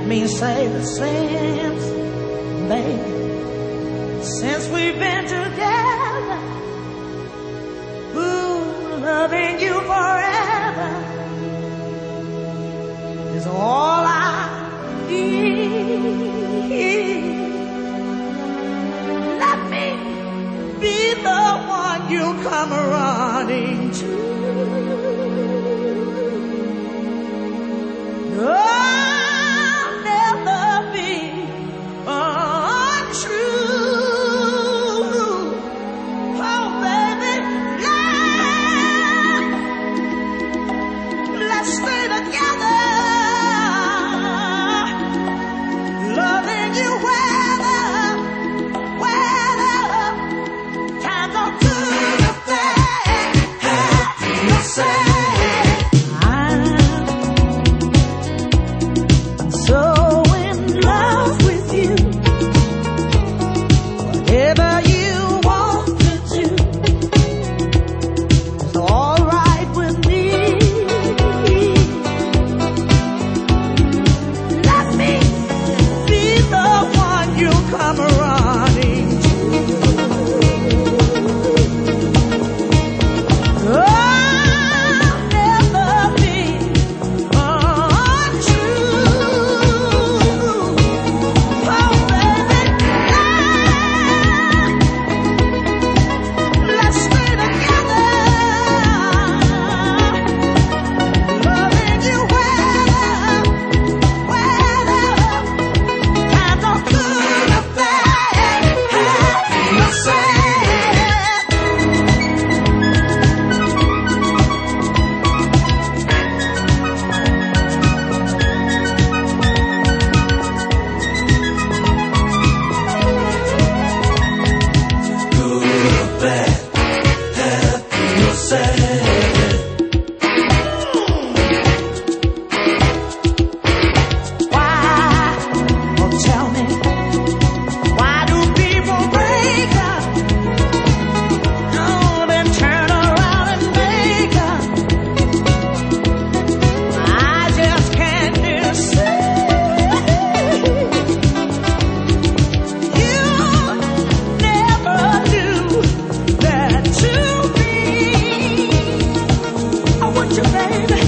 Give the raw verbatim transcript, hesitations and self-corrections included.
me say that since, baby, since we've been together, ooh, loving you forever is all I need. Let me be the one you come running to. I'll never be untrue. Oh, baby, let's, let's stay together, loving you weather, weather, times are good or bad, happy or sad. Baby